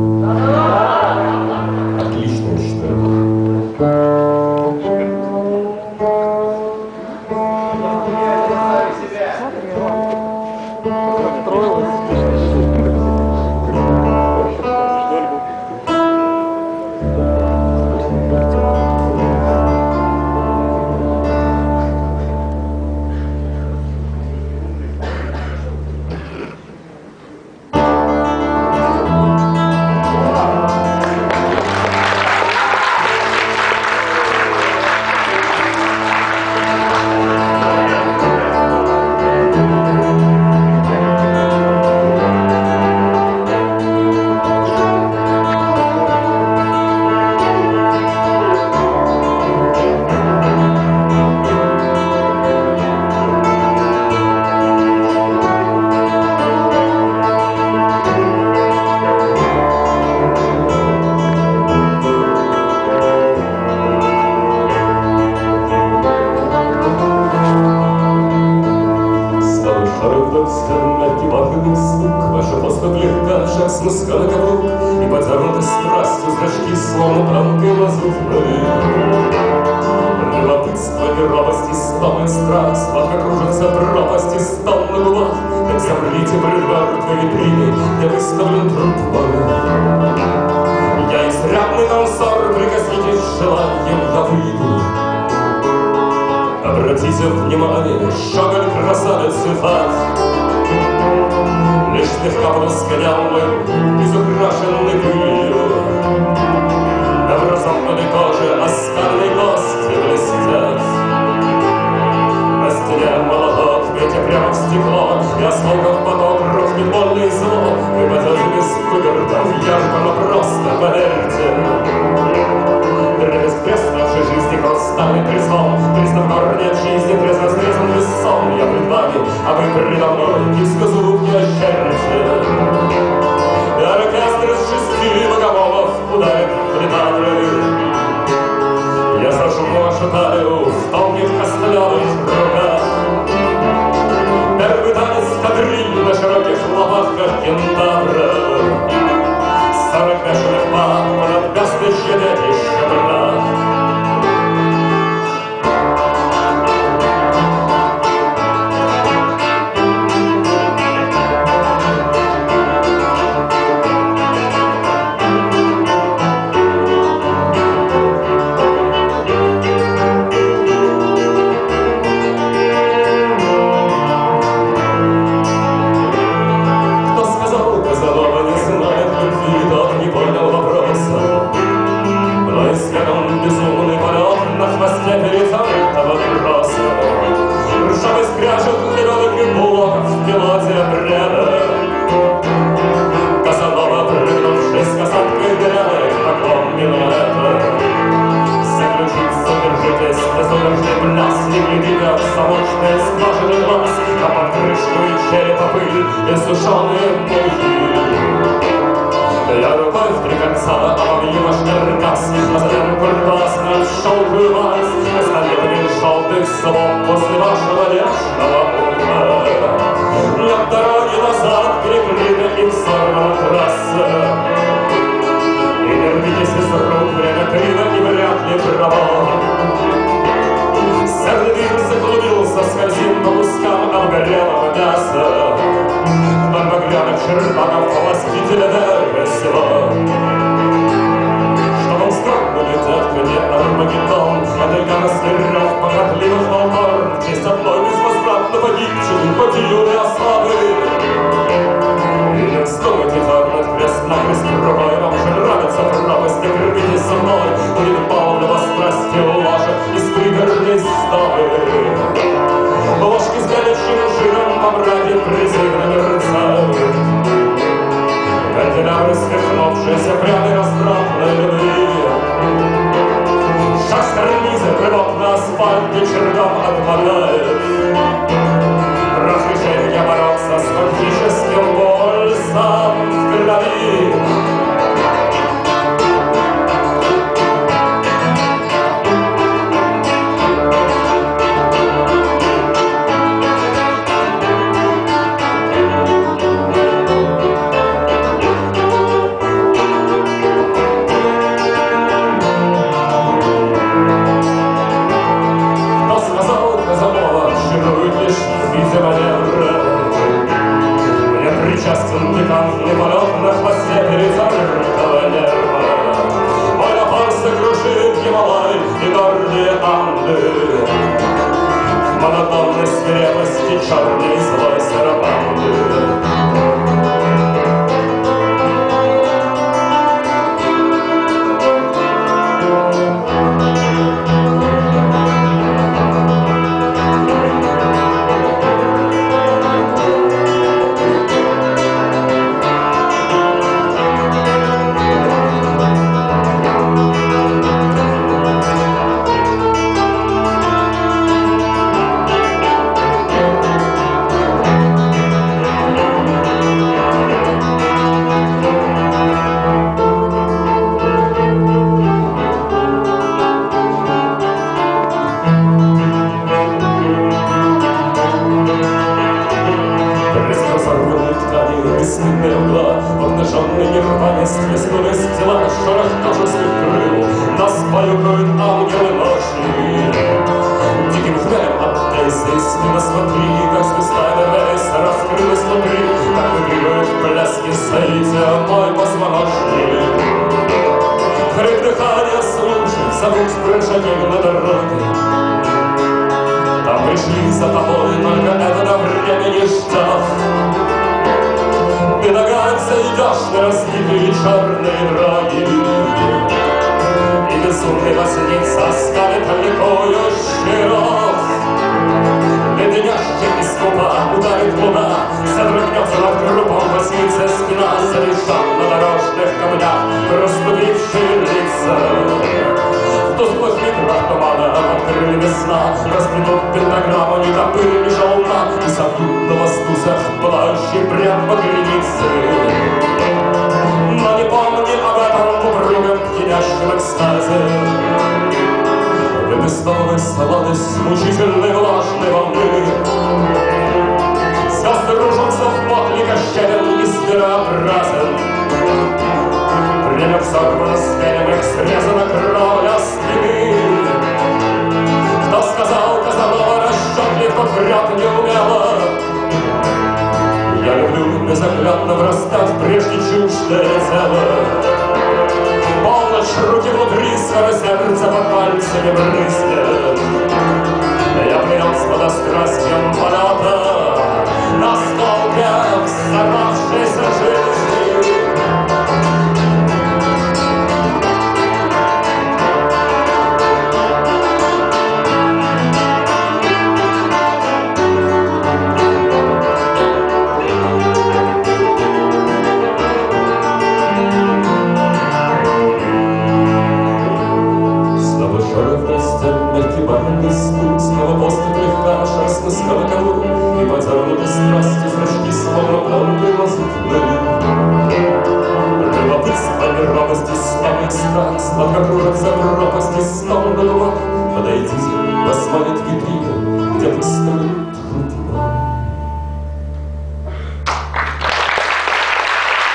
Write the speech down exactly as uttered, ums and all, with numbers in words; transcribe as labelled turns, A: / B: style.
A: Отлично, я считаю.
B: Смыска на каблук и подернуты страстью зрачки, словно тонкой лазурной. Любопытство и робость и стон и страх, сладко кружится пропасть и стон на губах. Так замрите при мертвой витрине, где выставлен труп мой. Я изрядный танцор, прикоснитесь желанием, я выйду. Обратите внимание, щеголь красавицы фат. Лишь слегка полосканял мой изукрашенный пылью. На разомкнутой коже оскаленной кости блестят. На стене молоток, ветя прямо в стекло, и осколков поток рухнет больно и зло. Вы пойдете без выгородов, ярко, но просто поверьте. Древес преснувшей жизни хрустальный трезвон, признав горнет жизни, трезво срезан весом. Я пред вами, а вы предо мной, низко зуб не ощерите. И оркестр из шести богомолов ударит в литадры. Я зажму вашу талию в тонких костлявых руках. Первый танец кадриль на широких лопатках кентавра. Сорок бешеных пар под гаснущие детище брат. Расплеснули стеллаж шорох кожистых крыл, нас баюкают ангелы ночи. Диким хмелем отдайся и смело смотри, как звезда весь раскрылась внутри, как выигрывает в пляске соития мой позвоночник. Хрип дыхания слушай, зовут прыжаний на дороге. Там пришли за тобой, только этого времени ждав. Ты догадься, идешь на разбитые черные дороги, и безумный возница скалит ликующий ров. Леденящая из куба ударит луна, содрогнется над группом возницы спина, залежат на дорожных камнях проступившие лица. В тусклых метрах тумана открыли весна, расплетут пентаграмму нетопырь желна, и собьют на воздухах пылающий прям по границе. Но не помни об этом упругом пьянящем экстазе. Лепестковой сладость мучительной влажной волны. Звезды ружатся в бок ликощевен и зверообразен. Время взорвано зверем, их срезана кровля спины. Кто сказал, Казанова расчетлив, тот врет неумело. Я люблю безоглядно врастать прежде чуждое тело. Полночь, руки внутри, скоро сердце под пальцами брызнет. Я пьян с подострастием полета на столбе взорвавшейся жизни. Снова поступь легка, шерстно скалоколу, и подернуты страстью зрачки, словно пломбы лазутные. Любопытство, неровности, славный страх, сладко кружатся пропасти, снова на лугах. Подойдите, посмотрит витрина,